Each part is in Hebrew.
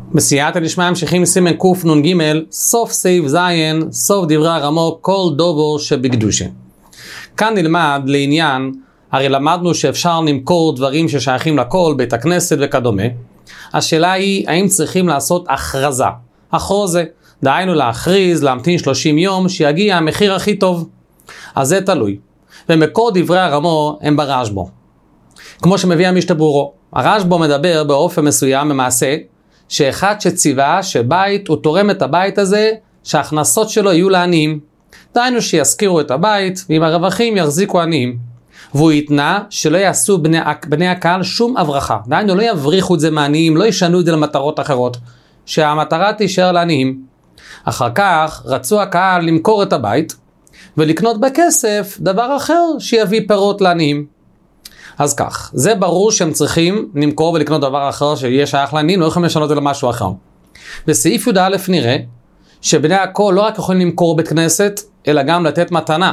בסייעתא דשמיא ממשיכים סימן קנ"ג, סוף סעיף זין, סוף דברי הרמו, כל דובר שבקדושה. כאן נלמד לעניין, הרי למדנו שאפשר למכור דברים ששייכים לכל, בית הכנסת וכדומה. השאלה היא, האם צריכים לעשות הכרזה? הכרוזה, דהיינו להכריז, להמתין 30 יום, שיגיע המחיר הכי טוב. אז זה תלוי. ומקור דברי הרמו הם ברשב"א. כמו שמביא המשנה ברורה. הרשב"א מדבר באופן מסוים במעשה, שאחד שציווה שבית הוא תורם את הבית הזה, שההכנסות שלו יהיו לעניים. דהיינו שיזכירו את הבית, ועם הרווחים יחזיקו עניים. והוא יתנה שלא יעשו בני הקהל שום הברכה. דהיינו לא יבריחו את זה מעניים, לא ישנו את זה למטרות אחרות. שהמטרה תישאר לעניים. אחר כך רצו הקהל למכור את הבית, ולקנות בכסף דבר אחר שיביא פירות לעניים. אז כך, זה ברור שהם צריכים למכור ולקנות דבר אחר שיהיה שייך לעניים, לא יכולים לשנות את זה למשהו אחר. בסעיף י"א נראה שבני הכל לא רק יכולים למכור בית כנסת, אלא גם לתת מתנה.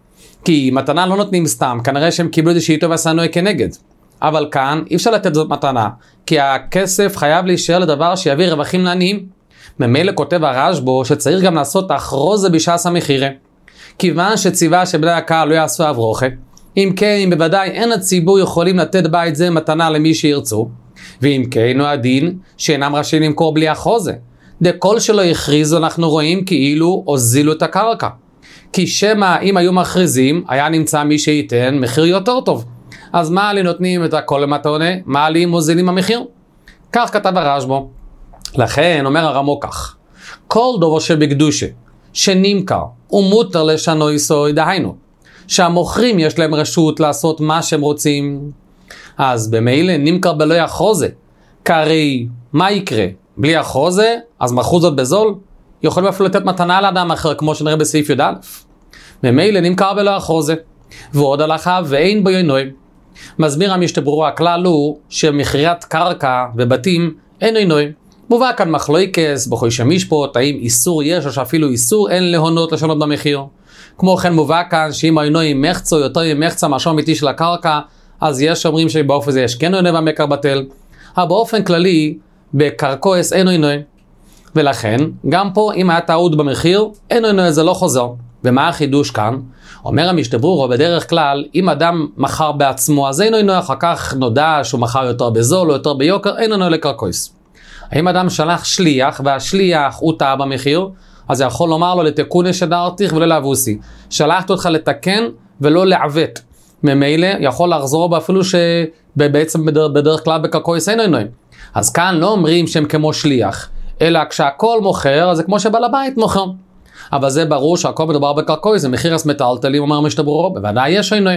כי מתנה לא נותנים סתם, כנראה שהם קיבלו איזושהי טובה סנוי כנגד. אבל כאן אי אפשר לתת זאת מתנה, כי הכסף חייב להישאר לדבר שיביא רווחים לעניים. ממילא כותב הרשב"א שצריך גם לעשות הכרוזה בשעת המכירה. כיוון שציווה שבני הקהל לא יעשו הברוכה, אם כן, בוודאי אין הציבור יכולים לתת בית זה מתנה למי שירצו, ואם כן, הוא הדין שאינם רשאים למכור בלי הכרוזה. דכל שלא הכריזו אנחנו רואים כאילו הוזילו את הקרקע. כי שמא אם היו מכריזים, היה נמצא מי שייתן מחיר יותר טוב. אז מה לי נותנים את הכל למתנה? מה לי מוזילים המחיר? כך כתב הרשב"א. לכן אומר הרמו כך, כל דובר שבקדושה, שנמכר ומותר לשנו יסוי, דהיינו, שהמוכרים יש להם רשות לעשות מה שהם רוצים, אז במילא נמכר בלא הכרוזה. כרי מה יקרה? בלי הכרוזה, אז מכרו זאת בזול? יכולים אפילו לתת מתנה לאדם אחר, כמו שנראה בסעיף י"א. במילא נמכר בלא הכרוזה. ועוד הלכה ואין בו ינוי. מסביר המשנה ברורה, הכלל הוא שמכירת קרקע ובתים אין ינוי. מובא כאן מחלוקת בחושי משפט, האם איסור יש או שאפילו איסור אין להונות לשנות במחיר. כמו כן מובא כאן שאם העינוי מחצו יותר ממחצה משהו אמיתי של הקרקע, אז יש אומרים שבאופן זה יש כן עינוי והמקר בטל. אבל באופן כללי, בקרקועס אין עינוי. ולכן, גם פה אם היה טעות במחיר, אין עינוי, זה לא חוזר. ומה החידוש כאן? אומר המשנה ברורה, בדרך כלל, אם אדם מכר בעצמו, אז אין עינוי, אחר כך נודע שהוא מכר יותר בזול או יותר ביוקר, אין עינוי לקרקועס. האם אדם שלח שליח, והשליח הוא טעה במחיר, אז יכול לומר לו לתקוני שדרתיך ולא להבוסי. שלחת אותך לתקן ולא לעוות. ממילא יכול לחזור בו אפילו שבעצם בדרך כלל בקרקועס אין עינוי. אז כאן לא אומרים שהם כמו שליח, אלא כשהכל מוכר, אז זה כמו שבעל הבית מוכר. אבל זה ברור שהכל מדובר בקרקועס, זה מחיר מטלטלים, אומר המשנה ברורה, בוודאי יש עינוי.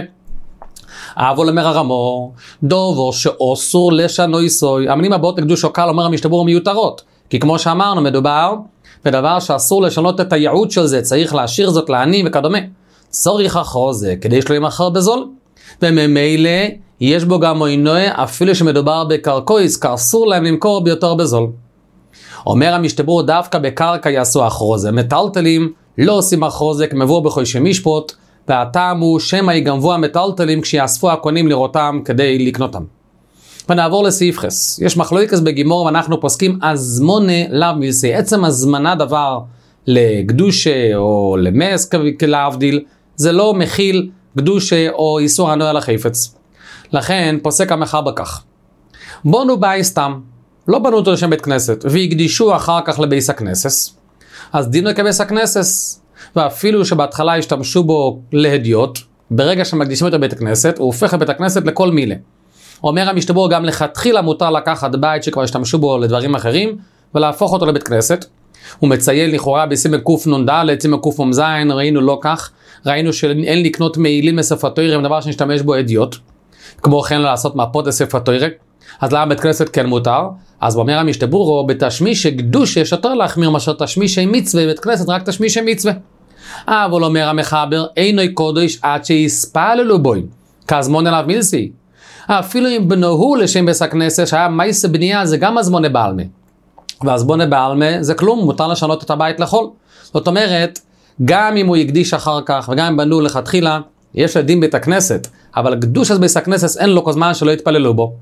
אבל אומר הרמו, דובר שאוסור לשנו יסוי, המילים הבאות לקדוש או קל אומר המשנה ברורה מיותרות, כי כמו שאמרנו מדובר בדבר שאסור לשנות את הייעוד של זה, צריך להשאיר זאת לעני וכדומה. צריך הכרוזה כדי שלא ימכר בזול, וממילא יש בו גם עינוי אפילו שמדובר בקרקועס, כי אסור להם למכור ביותר בזול. אומר המשנה ברורה, דווקא בקרקע יעשו הכרוזה, מטלטלים לא עושים הכרוזה כמבואר בחושי משפט, והטעם הוא שמא יגנבו המטלטלים כשיאספו הקונים לראותם כדי לקנותם. ונעבור לסעיף חס. יש מחלוקת בגימור ואנחנו פוסקים הזמונה לאו מילסי. עצם הזמנה דבר לקדושה או למס כלהבדיל, זה לא מכיל קדושה או איסור הנוי על החפץ. לכן פוסק המחר בכך. בונו בית סתם, לא בנו אותו לשם בית כנסת, והקדישו אחר כך לבית הכנסת, אז דינו כבית הכנסת, ואפילו שבהתחלה השתמשו בו להדיוט, ברגע שמקדישים אותו בית הכנסת, הוא הופך את בית הכנסת לכל מילה. אומר המשנה ברורה, גם לכתחילה מותר לקחת בית שכבר השתמשו בו לדברים אחרים, ולהפוך אותו לבית כנסת. הוא מציין לכאורה בסימן קנ"ד, סימן קנ"ז, ראינו לא כך, ראינו שאין לקנות מעילים מספר תורה, דבר שנשתמש בו הדיוט, כמו כן לעשות מפות לספר תורה, אז למה בית כנסת כן מותר? אז אומר המשנה ברורה, בתשמיש קדושה יש יותר להחמיר מאשר תשמיש מצווה, בית כנסת רק תשמיש מצווה. אבל אומר המחבר, אינו קודש עד שיספללו בו, כזמון אליו מילסי. אפילו אם בנוהו לשם בית הכנסת, שהיה מייסה בנייה, זה גם הזמונה בעלמה. והזמונה בעלמה זה כלום, מותר לשנות את הבית לכל. זאת אומרת, גם אם הוא יקדיש אחר כך, וגם אם בנו לכתחילה, יש לדין בית הכנסת, אבל קדוש אז בית הכנסת אין לו כל זמן שלא יתפללו בו.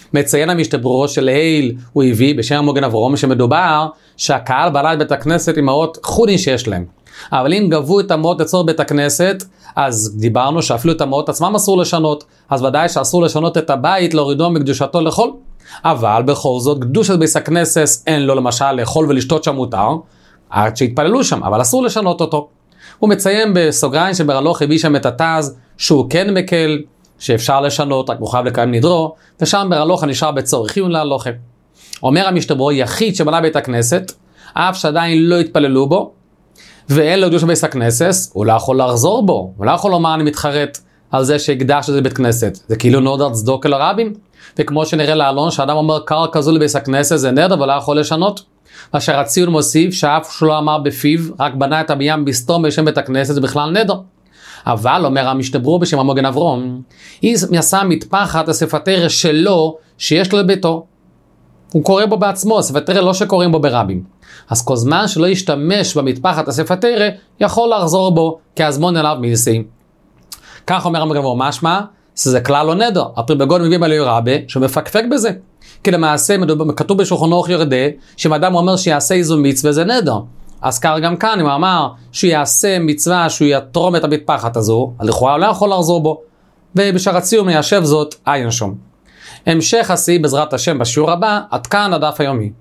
מציין המשתברו שלעיל הוא הביא בשם מגן אברום שמדובר שהקהל בנה את בית הכנסת עם מעות חודין שיש להם. אבל אם גבו את המעות לצורך בית הכנסת, אז דיברנו שאפילו את המעות עצמם אסור לשנות, אז ודאי שאסור לשנות את הבית, להורידו מקדושתו לאכול. אבל בכל זאת, קדושת בית הכנסת אין לו למשל לאכול ולשתות שם מותר, עד שהתפללו שם, אבל אסור לשנות אותו. הוא מציין בסוגריים שברלוך הביא שם את התז, שהוא כן מקל, שאפשר לשנות, רק הוא חייב לקיים נדרו, ושם ברלוך נשאר בצורך חיון להלוכה. אומר המשתברו, יחיד שבנה בית הכנסת, אף שעדיין לא התפללו בו, ואין לו קדושת בית הכנסת, הוא לא יכול לחזור בו, הוא לא יכול לומר אני מתחרט על זה שהקדש לזה בית כנסת. זה כאילו נודר צדוק אל הרבים, וכמו שנראה לאלון, שאדם אומר קרקע זו לבית הכנסת, זה נדר ולא יכול לשנות. אשר הציון מוסיף שאף שלא אמר בפיו, רק בנה את הבניין בסתום בשם בית הכנסת, זה בכלל נדר. אבל אומר המשתברו בשם המגן אברום, יעשה מטפחת הספטר שלו שיש לו לביתו. הוא קורא בו בעצמו, הספטר לא שקוראים בו ברבים. אז כל זמן שלא ישתמש במטפחת הספטר, יכול לחזור בו כהזמון אליו מילסי. כך אומר המגן אברום, משמע, שזה כלל לא נדר. הפרי בגוד מביא בעלי רבה, שמפקפק בזה. כי למעשה כתוב בשולחן ערוך ירדה, שאם אדם אומר שיעשה איזו מצווה זה נדר. אז כך גם כאן, אם הוא אמר שהוא יעשה מצווה, שהוא יתרום את המטפחת הזו, לכאורה הוא לא יכול לחזור בו. ובשאר הציון מיישב זאת עין שום. המשך עשי בעזרת השם בשיעור הבא, עד כאן הדף היומי.